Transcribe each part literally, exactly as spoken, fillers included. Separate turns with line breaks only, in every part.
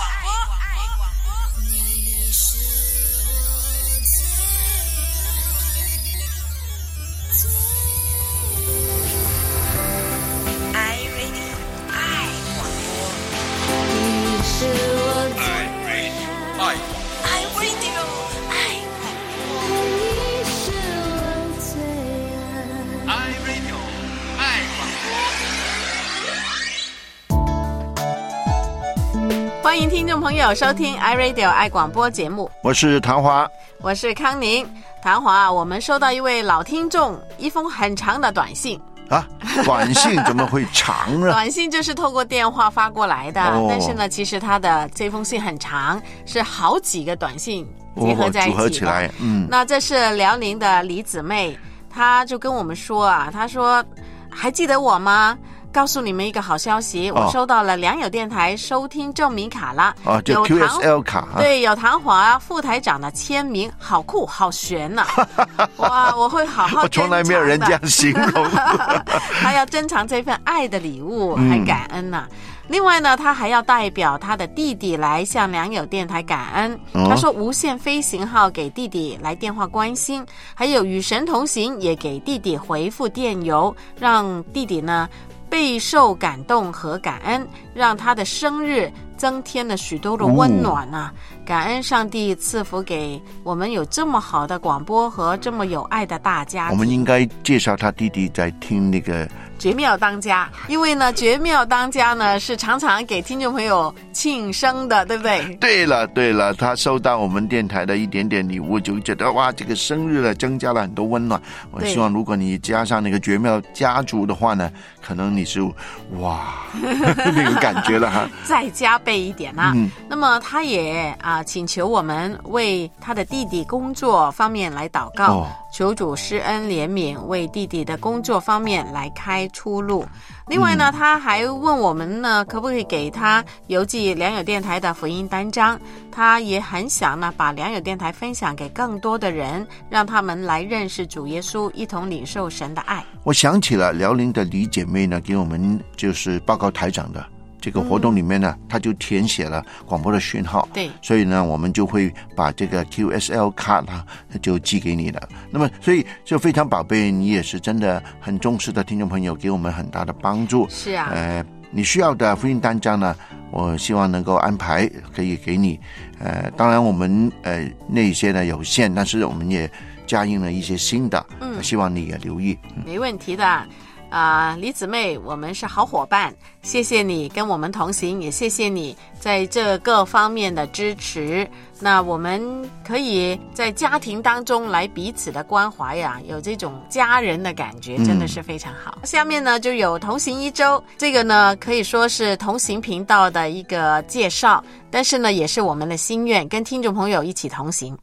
欢迎听众朋友收听 iRadio 爱广播节目，
我是唐华，
我是康宁。唐华，我们收到一位老听众一封很长的短信
啊，短信怎么会长呢？
短信就是透过电话发过来的，
哦、
但是呢，其实他的这封信很长，是好几个短信结合在一起的、
哦、组合起来。嗯，
那这是辽宁的李姊妹，她就跟我们说啊，她说还记得我吗？告诉你们一个好消息，我收到了良友电台收听证明卡了。
哦，就 Q S L 卡。
对，有唐华副台长的签名，好酷，好悬呐、啊！哇，我会好好珍藏的。
我从来没有人这样形容。
他要珍藏这份爱的礼物，还感恩呐、啊。嗯，另外呢，他还要代表他的弟弟来向良友电台感恩。哦、他说无限飞行号给弟弟来电话关心，还有与神同行也给弟弟回复电邮，让弟弟呢备受感动和感恩，让他的生日增添了许多的温暖啊！哦、感恩上帝赐福给我们有这么好的广播和这么有爱的大家庭。
我们应该介绍他弟弟在听那个
绝妙当家，因为呢，绝妙当家呢是常常给听众朋友庆生的，对不对？
对了，对了，他收到我们电台的一点点礼物，就觉得哇，这个生日了，增加了很多温暖。我希望如果你加上那个绝妙家族的话呢，可能你是哇那个感觉了哈，
再加倍一点啊。嗯、那么他也啊请求我们为他的弟弟工作方面来祷告。哦，求主施恩怜悯，为弟弟的工作方面来开出路。另外呢，嗯、他还问我们呢，可不可以给他邮寄良友电台的福音单张？他也很想呢，把良友电台分享给更多的人，让他们来认识主耶稣，一同领受神的爱。
我想起了辽宁的李姐妹呢，给我们就是报告台长的。这个活动里面呢，他就填写了广播的讯号，
对，
所以呢，我们就会把这个 Q S L 卡呢就寄给你了。那么，所以就非常宝贝，你也是真的很重视的听众朋友，给我们很大的帮助。
是啊，
呃，你需要的福音单张呢，我希望能够安排可以给你。呃，当然我们呃那些呢有限，但是我们也加印了一些新的，嗯，希望你也留意。
嗯、没问题的。啊、呃，李姊妹，我们是好伙伴，谢谢你跟我们同行，也谢谢你在这各方面的支持。那我们可以在家庭当中来彼此的关怀呀、啊，有这种家人的感觉，真的是非常好。嗯、下面呢就有同行一周，这个呢可以说是同行频道的一个介绍，但是呢也是我们的心愿，跟听众朋友一起同行。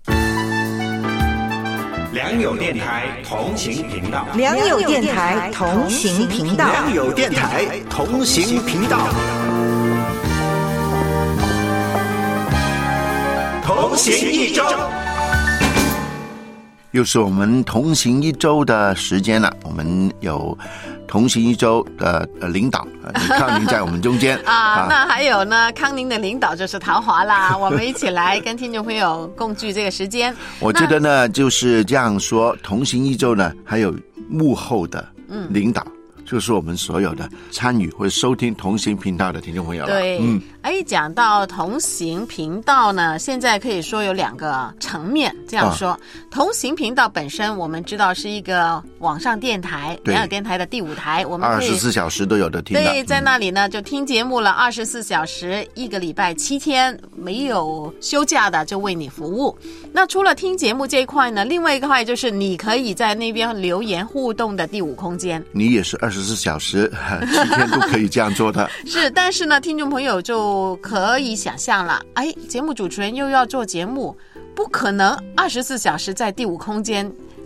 良友电台同行频道，
良友电台同行频道，
良友电台同行频道，同行一周。
又是我们同行一周的时间了，我们有同行一周的领导李康宁在我们中间
啊, 啊。那还有呢，康宁的领导就是陶华啦，我们一起来跟听众朋友共聚这个时间。
我觉得呢，就是这样说，同行一周呢，还有幕后的领导。嗯，就是我们所有的参与或者收听同行频道的听众朋友了。
对，嗯，哎，讲到同行频道呢，现在可以说有两个层面。这样说，啊、同行频道本身我们知道是一个网上电台，良友电台的第五台，我们可以
二十四小时都有的听的。
对，在那里呢、嗯、就听节目了，二十四小时，一个礼拜七天没有休假的就为你服务。那除了听节目这一块呢，另外一个块就是你可以在那边留言互动的第五空间。
你也是二十四小时七天都可以这样做的。
是，但是呢，听众朋友就可以想象了，哎，节目主持人又要做节目，不可能二十四小时在第五空间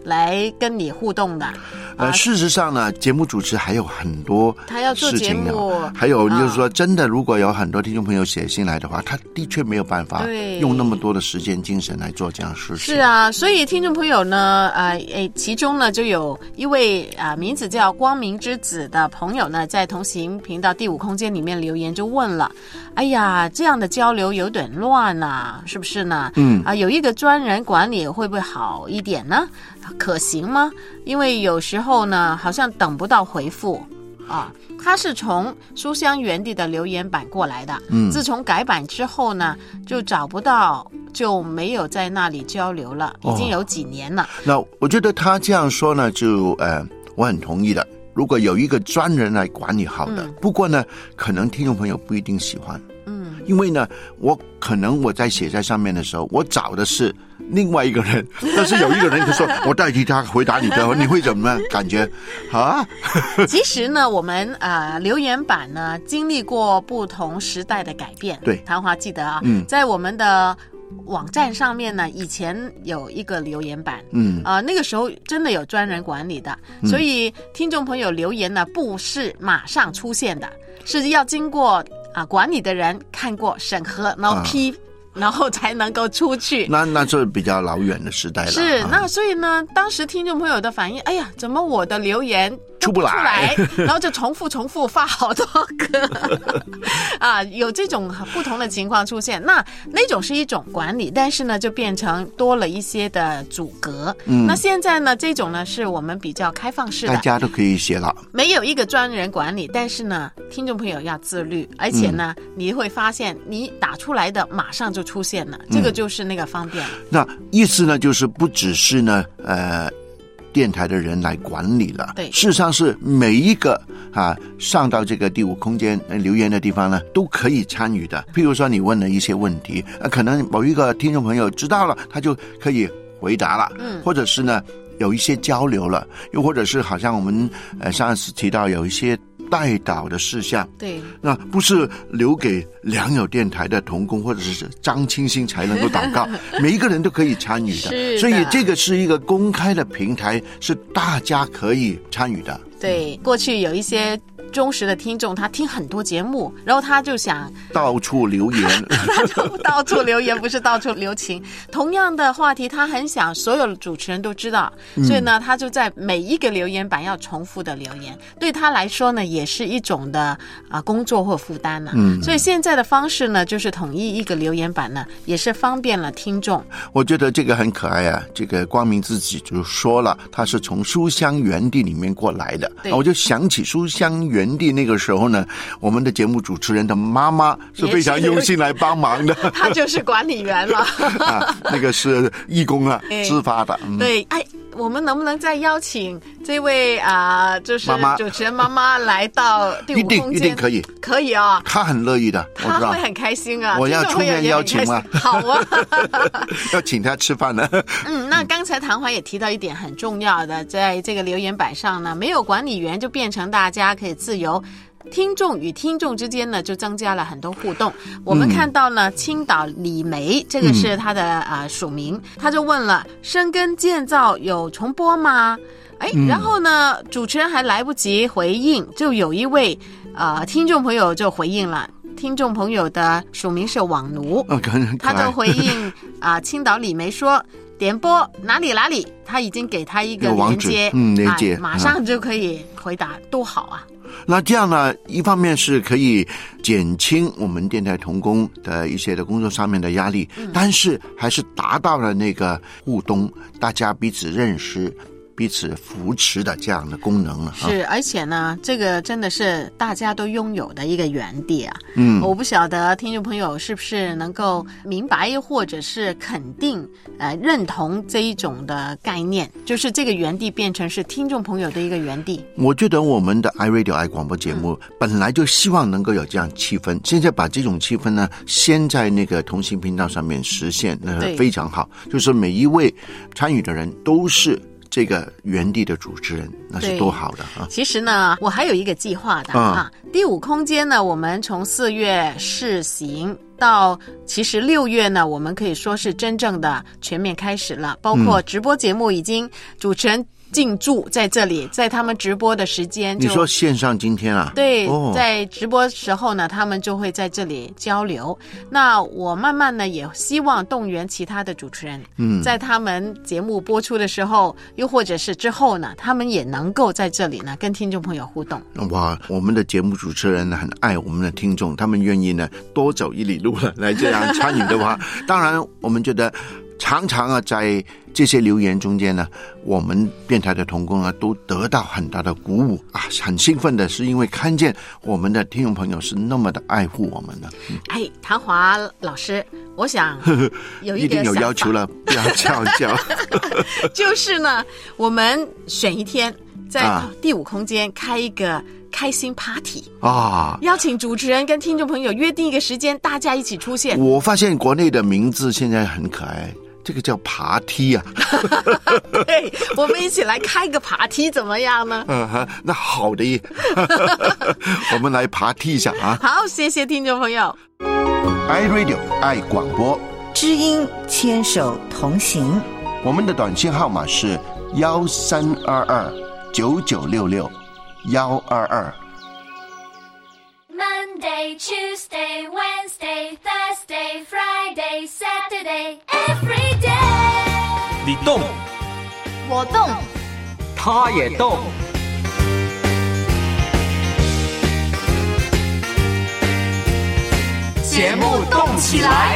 来跟你互动的。
呃，事实上呢，节目主持还有很多
他要做节目，
还有就是说，真的，如果有很多听众朋友写信来的话，他的确没有办法用那么多的时间精神来做这样的事情。
是啊，所以听众朋友呢，呃，诶，其中呢就有一位啊、呃、名字叫光明之子的朋友呢，在同行频道第五空间里面留言就问了，哎呀，这样的交流有点乱啊，是不是呢？嗯啊，有一个专人管理会不会好一点呢？可行吗？因为有时候呢，好像等不到回复啊。他是从书香园地的留言板过来的，嗯，自从改版之后呢，就找不到，就没有在那里交流了，已经有几年了。
哦、那我觉得他这样说呢，就呃，我很同意的。如果有一个专人来管理好的，嗯、不过呢，可能听众朋友不一定喜欢，嗯，因为呢，我可能我在写在上面的时候，我找的是另外一个人，但是有一个人就说我代替他回答你的，你会怎么感觉啊？
其实呢，我们呃留言板呢经历过不同时代的改变。
对，
谭华记得啊，嗯，在我们的网站上面呢，以前有一个留言板，嗯，啊、呃，那个时候真的有专人管理的，嗯、所以听众朋友留言呢，不是马上出现的，是要经过啊、呃、管理的人看过审核，然后批。啊然后才能够出去，
那那是比较老远的时代了。
是，啊、那所以呢，当时听众朋友的反应，哎呀，怎么我的留言
出不来，
然后就重复重复发好多个啊，有这种不同的情况出现。那那种是一种管理，但是呢，就变成多了一些的阻隔。嗯，那现在呢，这种呢是我们比较开放式的，
大家都可以写了，
没有一个专人管理，但是呢，听众朋友要自律，而且呢，嗯、你会发现你打出来的马上就出现了，这个就是那个方便了。
嗯、那意思呢，就是不只是呢，呃。电台的人来管理了，
对，
事实上是每一个啊上到这个第五空间留言的地方呢，都可以参与的。譬如说你问了一些问题，呃，可能某一个听众朋友知道了，他就可以回答了，嗯，或者是呢有一些交流了，又或者是好像我们呃上次提到有一些代祷的事项，
对，
那不是留给良友电台的同工或者是张清新才能够祷告，每一个人都可以参与的，
是的，
所以这个是一个公开的平台，是大家可以参与的。
对，过去有一些忠实的听众，他听很多节目，然后他就想
到处留言
他就到处留言，不是到处留情。同样的话题他很想所有的主持人都知道，所以呢他就在每一个留言板要重复的留言，对他来说呢也是一种的啊、呃、工作或负担了。嗯，所以现在的方式呢就是统一一个留言板呢，也是方便了听众。
我觉得这个很可爱啊，这个光明自己就说了，他是从书香园地里面过来的，我就想起书香园地那个时候呢，我们的节目主持人的妈妈是非常用心来帮忙的，
她就是管理员了
啊，那个是义工啊，自发的。
嗯、对，哎，我们能不能再邀请这位啊、呃，就是主持人妈妈来到第五空间？
一定一定可以，
可以啊、哦，
她很乐意的，
她会很开心啊。
我要出面邀请吗？
好啊，
要请她吃饭呢。
嗯，那刚才谭华也提到一点很重要的，在这个留言板上呢，没有管理员就变成大家可以自由。听众与听众之间呢，就增加了很多互动。我们看到呢，青岛李梅，这个是他的啊、呃、署名，他就问了：深耕建造有重播吗？哎，然后呢，主持人还来不及回应，就有一位呃听众朋友就回应了。听众朋友的署名是网奴，
哦、
他就回应啊、呃，青岛李梅说。点播哪里哪里，他已经给他一个连接，
嗯，连接、
啊，马上就可以回答，嗯、多好啊！
那这样呢，一方面是可以减轻我们电台同工的一些的工作上面的压力，嗯、但是还是达到了那个互动，大家彼此认识。彼此扶持的这样的功能了，
是，而且呢，这个真的是大家都拥有的一个园地啊。嗯，我不晓得听众朋友是不是能够明白或者是肯定呃认同这一种的概念，就是这个园地变成是听众朋友的一个园地。
我觉得我们的 iRadio 爱广播节目、嗯、本来就希望能够有这样气氛，现在把这种气氛呢，先在那个同行频道上面实现，那非常好。就是每一位参与的人都是。 这个园地的主持人，那是多好的啊！
其实呢，我还有一个计划的、嗯、啊。第五空间呢，我们从四月试行到其实六月呢，我们可以说是真正的全面开始了，包括直播节目已经主持人进驻在这里，在他们直播的时间就，
你说线上今天啊？
对、哦，在直播时候呢，他们就会在这里交流。那我慢慢呢，也希望动员其他的主持人，嗯，在他们节目播出的时候，又或者是之后呢，他们也能够在这里呢跟听众朋友互动。
哇，我们的节目主持人呢很爱我们的听众，他们愿意呢多走一里路了来这样参与的话，当然我们觉得常常啊在这些留言中间呢，我们电台的同工啊都得到很大的鼓舞啊，很兴奋的是因为看见我们的听众朋友是那么的爱护我们的。嗯、
哎，唐华老师，我想有一个
一定有要求了，不要叫叫。
就是呢，我们选一天在第五空间开一个开心 party 啊，邀请主持人跟听众朋友约定一个时间，大家一起出现。
我发现国内的名字现在很可爱。这个叫爬梯啊
对，我们一起来开个爬梯怎么样呢？
嗯，那好的我们来爬梯一下啊。
好，谢谢听众朋友。
iRadio 爱广播，
知音牵手同行。
我们的短信号码是幺三二二九九六六幺二二。
Monday, Tuesday, Wednesday, Thursday, Friday, Saturday, every day.
你动，
我动，
他也动。节目动起来。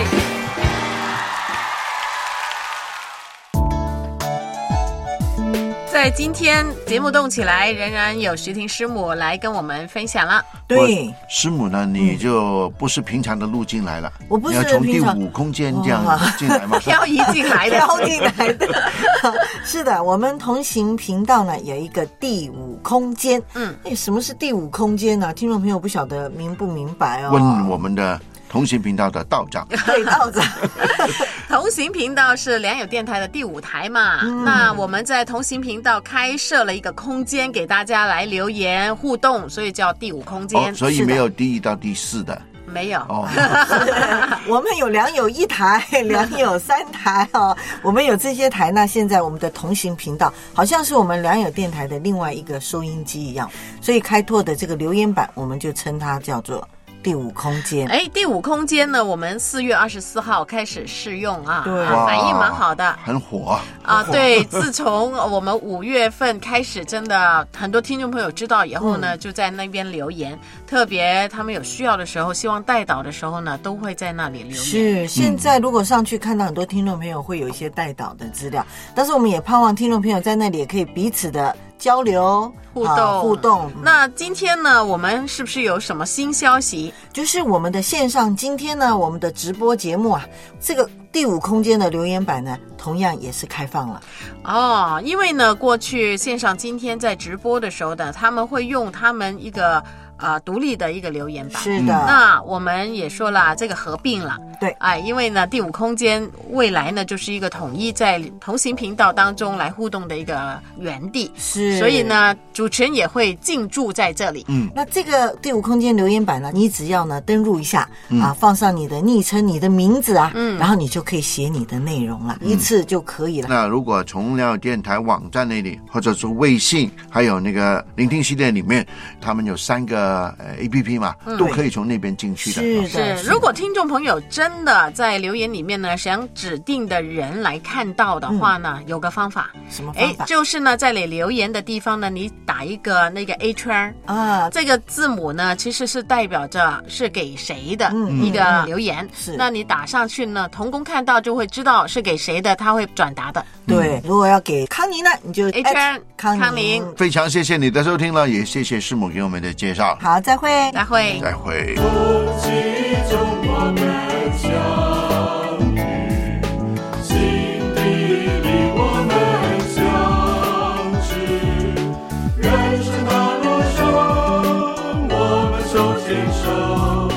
在今天节目动起来，仍然有徐婷师母来跟我们分享了。
对，
师母呢，你就不是平常的路径来了，
我不是
你要从第五空间这样进来吗？
漂移进来的，
漂进来的。是的，我们同行频道呢有一个第五空间。嗯，哎，什么是第五空间呢？听众朋友不晓得明不明白哦？
问我们的同行频道的道长。
对，道长。
同行频道是良友电台的第五台嘛、嗯、那我们在同行频道开设了一个空间给大家来留言互动，所以叫第五空间、
哦、所以没有第一到第四的，
没有哦。
我们有良友一台，良友三台哦。我们有这些台呢，现在我们的同行频道好像是我们良友电台的另外一个收音机一样，所以开拓的这个留言板我们就称它叫做第五空间。
哎，第五空间呢，我们四月二十四号开始试用啊，对，反应蛮好的，
很火
啊。对，自从我们五月份开始，真的很多听众朋友知道以后呢，嗯、就在那边留言，特别他们有需要的时候，希望代导的时候呢，都会在那里留言。
是，现在如果上去看到很多听众朋友会有一些代导的资料，但是我们也盼望听众朋友在那里也可以彼此的交流
互动、
啊、互动。
那今天呢，我们是不是有什么新消息？
就是我们的线上，今天呢，我们的直播节目啊，这个第五空间的留言板呢，同样也是开放了。
哦，因为呢，过去线上今天在直播的时候呢，他们会用他们一个呃独立的一个留言板。
是的。
那我们也说了，这个合并了。
对。
哎，因为呢，第五空间未来呢，就是一个统一在同行频道当中来互动的一个园地。
是。
所以呢，主持人也会进驻在这里。
嗯。那这个第五空间留言板呢，你只要呢登录一下、嗯、啊，放上你的昵称、你的名字啊，嗯，然后你就可以写你的内容了，嗯、一次就可以了。
那如果从良友电台网站那里，或者说微信，还有那个聆听系列里面，他们有三个呃 A P P 嘛，嗯、都可以从那边进去的。
是的。
是，如果听众朋友真的在留言里面呢，想指定的人来看到的话呢，嗯、有个方法。
什么方法？
哎，就是呢，在你留言的地方呢，你打一个那个 A 圈啊，这个字母呢，其实是代表着是给谁的一个留言。嗯、是，那你打上去呢，同工看到就会知道是给谁的，他会转达的。
对，如果要给康宁呢，你就
A 圈
康
康宁。
非常谢谢你的收听了，也谢谢师母给我们的介绍。
好，再会，
再会，
再会。
空气中我们相遇，心底里我们相知，人生的路上我们手牵手。